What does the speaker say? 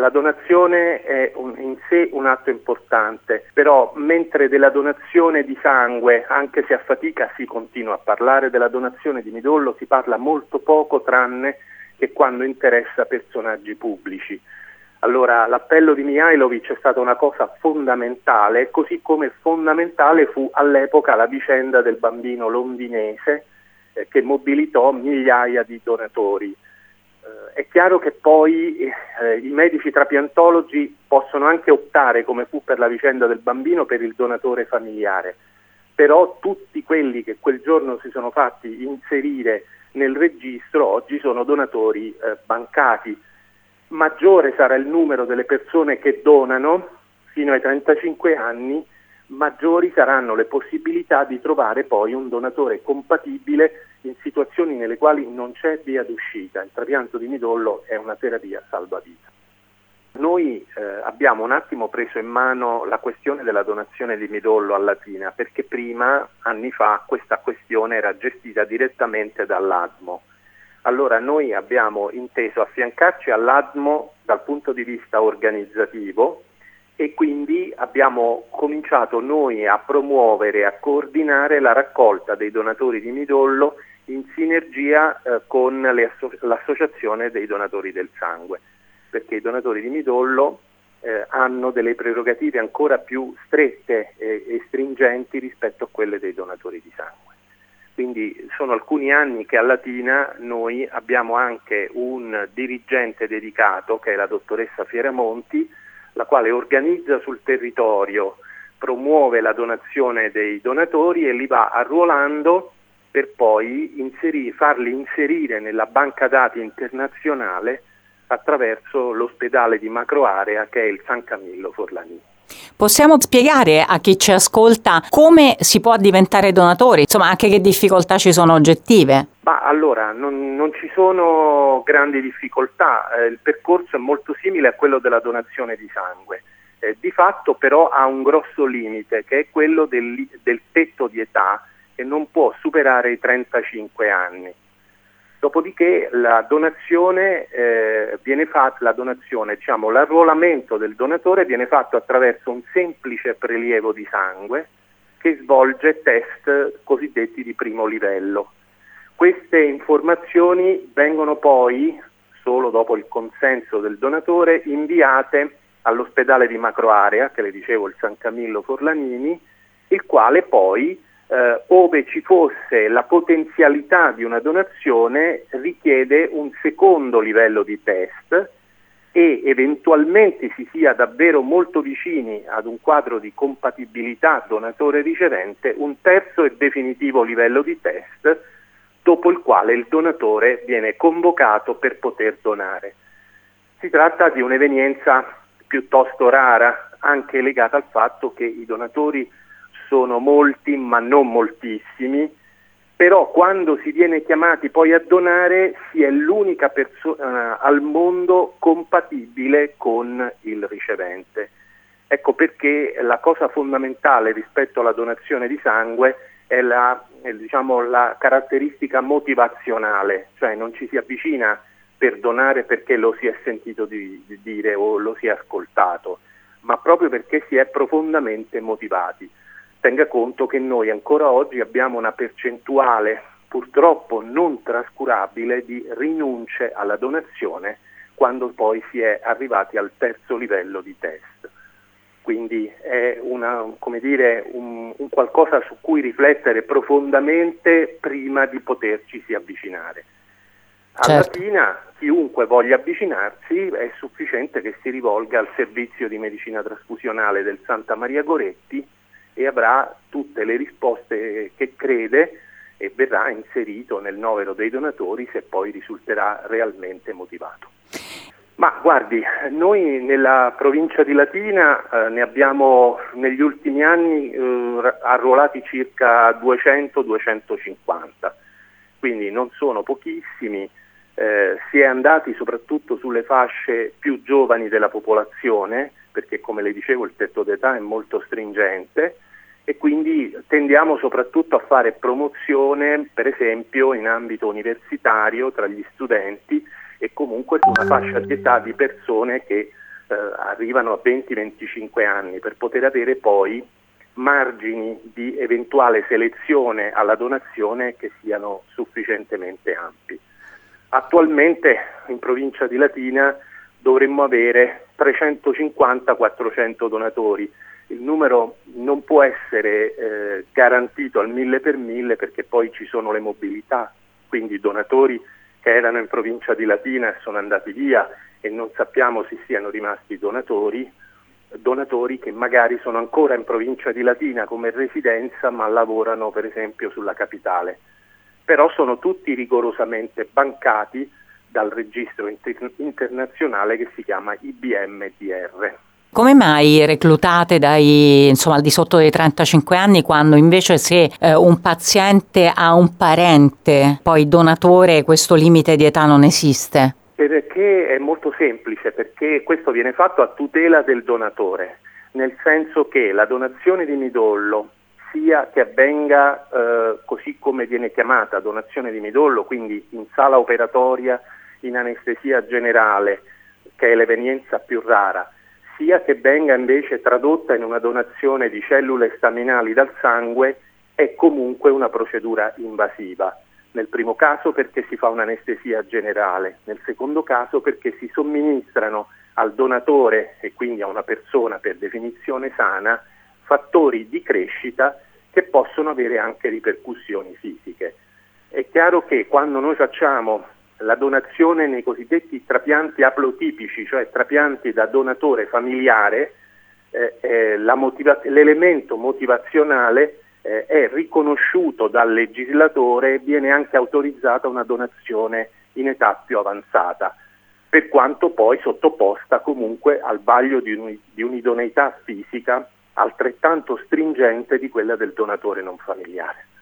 la donazione è in sé un atto importante, però mentre della donazione di sangue, anche se a fatica si continua a parlare della donazione di midollo, si parla molto poco, tranne che quando interessa personaggi pubblici. Allora l'appello di Mihajlović è stata una cosa fondamentale, così come fondamentale fu all'epoca la vicenda del bambino londinese che mobilitò migliaia di donatori. È chiaro che poi i medici trapiantologi possono anche optare, come fu per la vicenda del bambino, per il donatore familiare, però tutti quelli che quel giorno si sono fatti inserire nel registro oggi sono donatori bancati. Maggiore sarà il numero delle persone che donano fino ai 35 anni, maggiori saranno le possibilità di trovare poi un donatore compatibile in situazioni nelle quali non c'è via d'uscita. Il trapianto di midollo è una terapia salvavita. Noi abbiamo un attimo preso in mano la questione della donazione di midollo a Latina, perché prima, anni fa, questa questione era gestita direttamente dall'ASMO. Allora noi abbiamo inteso affiancarci all'ASMO dal punto di vista organizzativo e quindi abbiamo cominciato noi a promuovere e a coordinare la raccolta dei donatori di midollo in sinergia con l'associazione dei donatori del sangue, perché i donatori di midollo hanno delle prerogative ancora più strette e stringenti rispetto a quelle dei donatori di sangue. Quindi sono alcuni anni che a Latina noi abbiamo anche un dirigente dedicato, che è la dottoressa Fieramonti, la quale organizza sul territorio, promuove la donazione dei donatori e li va arruolando per poi farli inserire nella banca dati internazionale attraverso l'ospedale di macroarea che è il San Camillo Forlanini. Possiamo spiegare a chi ci ascolta come si può diventare donatori? Insomma, anche che difficoltà ci sono oggettive? Ma allora, non ci sono grandi difficoltà, il percorso è molto simile a quello della donazione di sangue. Di fatto però ha un grosso limite, che è quello del tetto di età, che non può superare i 35 anni. Dopodiché la donazione viene fatta, l'arruolamento del donatore viene fatto attraverso un semplice prelievo di sangue che svolge test cosiddetti di primo livello. Queste informazioni vengono poi, solo dopo il consenso del donatore, inviate all'ospedale di macroarea, che le dicevo il San Camillo Forlanini, il quale poi ove ci fosse la potenzialità di una donazione richiede un secondo livello di test e eventualmente si sia davvero molto vicini ad un quadro di compatibilità donatore-ricevente, un terzo e definitivo livello di test dopo il quale il donatore viene convocato per poter donare. Si tratta di un'evenienza piuttosto rara, anche legata al fatto che i donatori sono molti ma non moltissimi, però quando si viene chiamati poi a donare si è l'unica persona al mondo compatibile con il ricevente. Ecco perché la cosa fondamentale rispetto alla donazione di sangue è la caratteristica motivazionale, cioè non ci si avvicina per donare perché lo si è sentito di dire o lo si è ascoltato, ma proprio perché si è profondamente motivati. Tenga conto che noi ancora oggi abbiamo una percentuale purtroppo non trascurabile di rinunce alla donazione quando poi si è arrivati al terzo livello di test. Quindi è un qualcosa su cui riflettere profondamente prima di poterci avvicinare. A Certo. Latina chiunque voglia avvicinarsi è sufficiente che si rivolga al servizio di medicina trasfusionale del Santa Maria Goretti e avrà tutte le risposte che crede e verrà inserito nel novero dei donatori se poi risulterà realmente motivato. Ma guardi, noi nella provincia di Latina ne abbiamo negli ultimi anni arruolati circa 200-250, quindi non sono pochissimi, si è andati soprattutto sulle fasce più giovani della popolazione, perché come le dicevo il tetto d'età è molto stringente e quindi tendiamo soprattutto a fare promozione per esempio in ambito universitario tra gli studenti e comunque su una fascia di età di persone che arrivano a 20-25 anni per poter avere poi margini di eventuale selezione alla donazione che siano sufficientemente ampi. Attualmente in provincia di Latina dovremmo avere 350-400 donatori. Il numero non può essere garantito al 1000 per 1000 perché poi ci sono le mobilità, quindi donatori che erano in provincia di Latina e sono andati via e non sappiamo se siano rimasti donatori che magari sono ancora in provincia di Latina come residenza ma lavorano per esempio sulla capitale. Però sono tutti rigorosamente bancati dal registro internazionale che si chiama IBM-DR. Come mai reclutate al di sotto dei 35 anni quando invece se un paziente ha un parente poi donatore questo limite di età non esiste? Perché è molto semplice, perché questo viene fatto a tutela del donatore, nel senso che la donazione di midollo sia che avvenga così come viene chiamata donazione di midollo, quindi in sala operatoria, in anestesia generale, che è l'evenienza più rara, sia che venga invece tradotta in una donazione di cellule staminali dal sangue, è comunque una procedura invasiva. Nel primo caso perché si fa un'anestesia generale, nel secondo caso perché si somministrano al donatore e quindi a una persona per definizione sana fattori di crescita che possono avere anche ripercussioni fisiche. È chiaro che quando noi facciamo la donazione nei cosiddetti trapianti aplotipici, cioè trapianti da donatore familiare, l'elemento motivazionale è riconosciuto dal legislatore e viene anche autorizzata una donazione in età più avanzata, per quanto poi sottoposta comunque al vaglio di un'idoneità fisica altrettanto stringente di quella del donatore non familiare.